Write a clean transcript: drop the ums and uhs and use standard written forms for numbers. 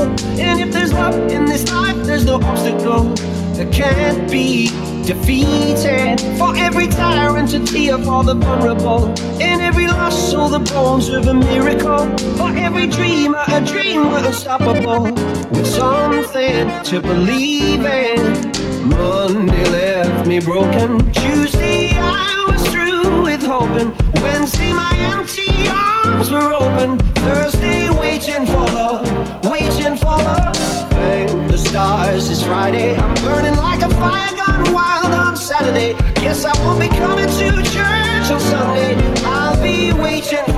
miracle. And if there's love in this life, there's no obstacle that can't be defeated. For every tyrant, a tear for the vulnerable. In every loss, so the bones of a miracle. For every dreamer, a dreamer unstoppable, with something to believe in. Monday left me broken. Tuesday I was through with hoping. Wednesday my empty arms were open. Thursday waiting for love, waiting for love. Thank the stars it's Friday. I'm burning like a fire gone wild on Saturday. Guess I won't be coming to church on Sunday. I'll be waiting